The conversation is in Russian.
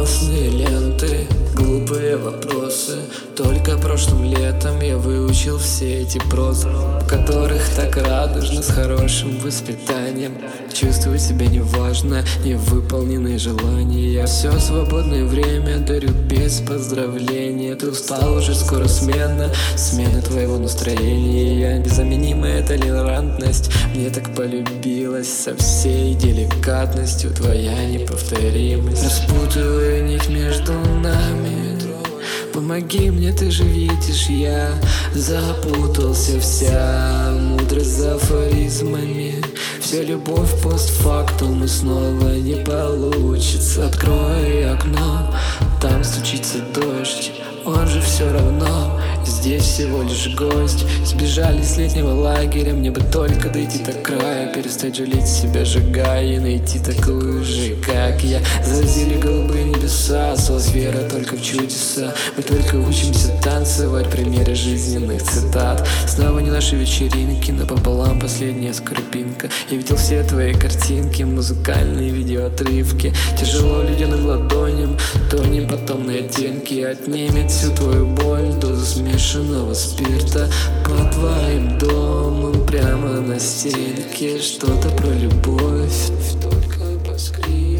новостные ленты, глупые вопросы. Только прошлым летом я выучил все эти прозы, в которых так радужно, с хорошим воспитанием. Чувствую себя неважно, невыполненные желания. Я все свободное время дарю без поздравления. Ты устал, уже скоро смена твоего настроения. Я незаменимая толерантность, мне так полюбилась со всей деликатностью твоя неповторимость. Распутываю нить между нами, помоги мне, ты же видишь, я запутался. Вся мудрость за афоризмами, вся любовь постфактум, и снова не получится. Открой окно, там стучится дождь, он же все равно здесь всего лишь гость. Сбежали с летнего лагеря, мне бы только дойти до края, перестать жалеть себя, сжигая, и найти такую же, как я. Зазили голубые небеса, слез вера только в чудеса. Мы только учимся танцевать, примеры жизненных цитат. Снова не наши вечеринки, напополам последняя скорбинка. Я видел все твои картинки, музыкальные видеоотрывки. Тяжело ледяным ладоням, тонем потом на оттенки. Отнимет всю твою боль доза смешанного спирта. По твоим домам прямо на стенке что-то про любовь, только по скрипту.